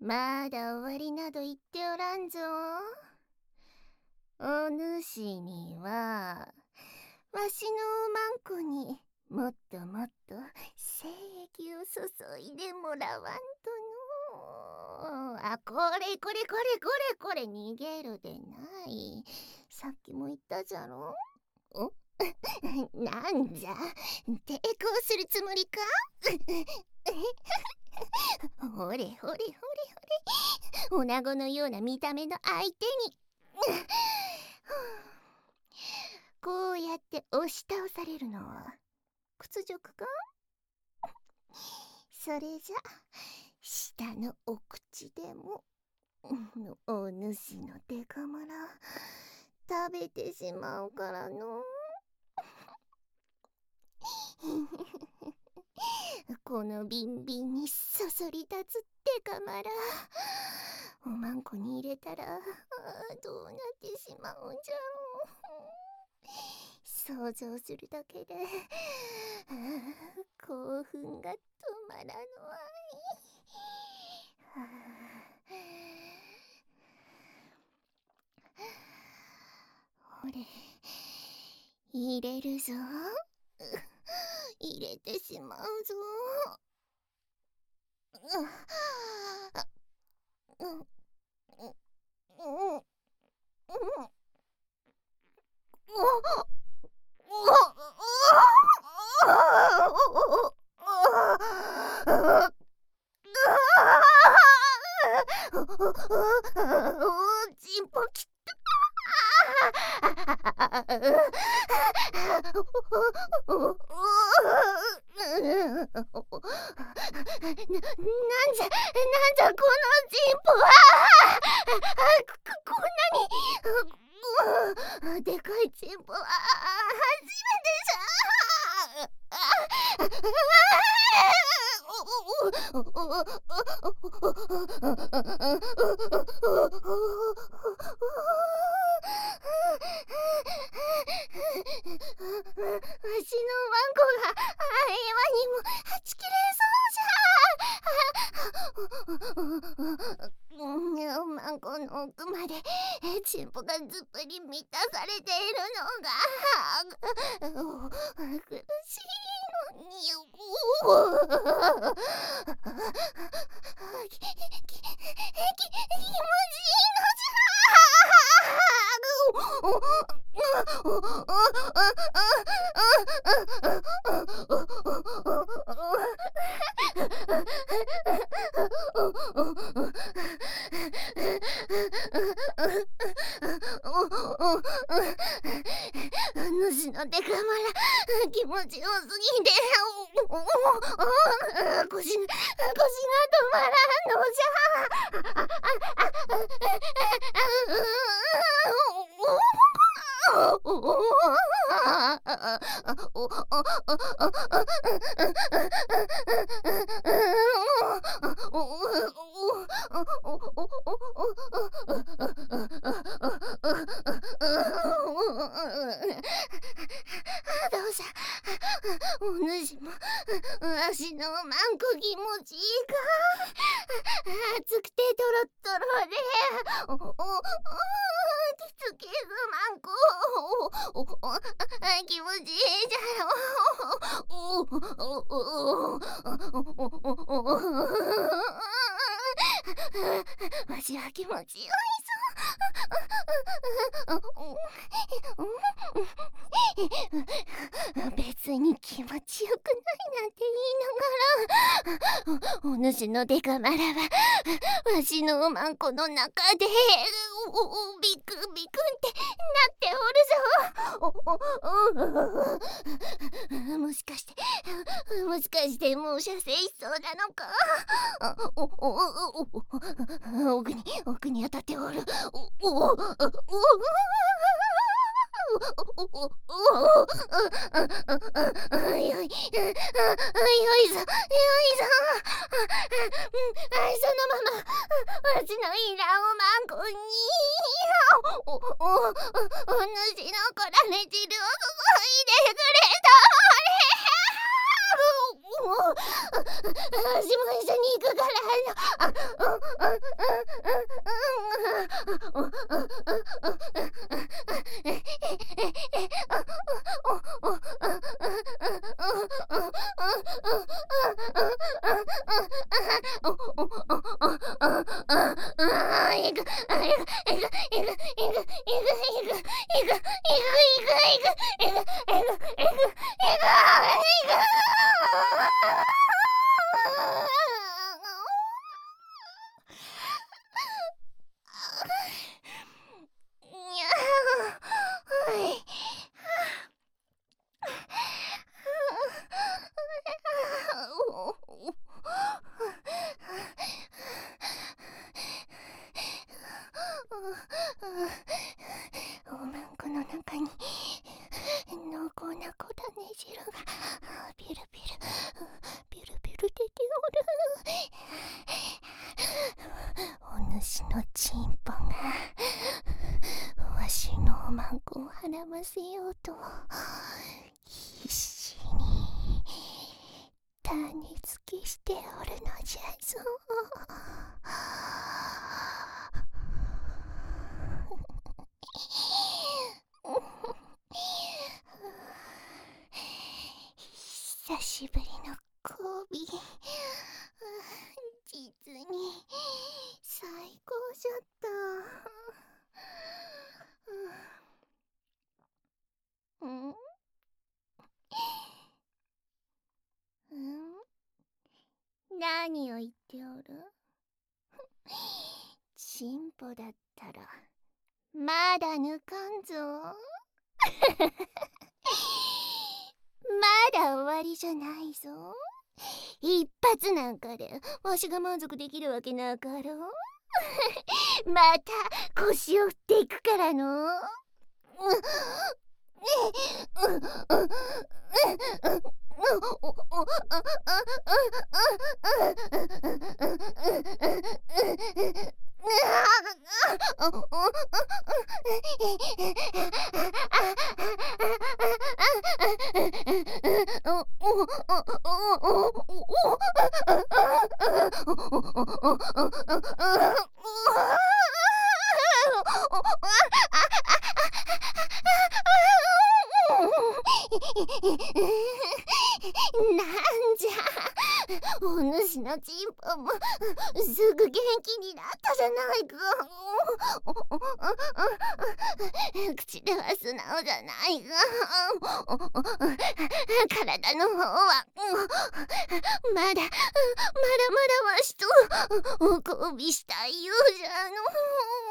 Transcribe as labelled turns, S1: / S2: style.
S1: まだ終わりなど言っておらんぞ。お主にはわしのおまんこにもっともっと精液を注いでもらわんとの。あ、これこれこれこれこれ、逃げるでない。さっきも言ったじゃろ。おなんじゃ、抵抗するつもりか。ほれほれほれほれ、女子のような見た目の相手にこうやって押し倒されるのは屈辱か。それじゃ下のお口でもお主のデカマラ食べてしまうからの。このビンビンにそそり立つデカマラ、おまんこに入れたらどうなってしまうんじゃろう。想像するだけで興奮が止まらぬわい。ほれ、入れるぞ。入れてしまうぞ。チンポきったなんじゃこのチンポは。こんなにでかいチンポは初めてじわしのワンコが今にもはち切れそうじゃ。おまんこの奥までチンポがずっぷり満たされているのが苦しいのに。気持ちいいのじ主のデカマラ気持ちよすぎて腰が止まらんのじゃ。どうじゃ、お主もわしのまんこ気持ちいいか。熱くてトロットロでキツキツまんこ気持ちいいじゃろ。わしは気持ちよいぞ。別に気持ちよくないなんて言いながらお主のデカマラはわしのおまんこの中でビクビクってなっておるぞ。もしかしてもう射精しそうなのか。奥に当たっておる。よいぞ。そのままわしのいらおまんこにお主のこらね汁を注いでくれた。 私も一緒に行くからおまんこの中に濃厚な小種汁がビュルビュルビュルビュル出ておる。お主のチンポがわしのおまんこを孕ませようと必死に種付けしておるのじゃぞ。久しぶりの交尾、実に最高じゃった。何を言っておる？チンポだったらまだ抜かんぞ。まだ終わりじゃないぞ。一発なんかでわしが満足できるわけなかろう。また腰を振っていくからの。なんじゃ、お主のチンポもすぐ元気になったじゃないか。口では素直じゃないが、体の方はまだまだわしとお交尾したいようじゃの。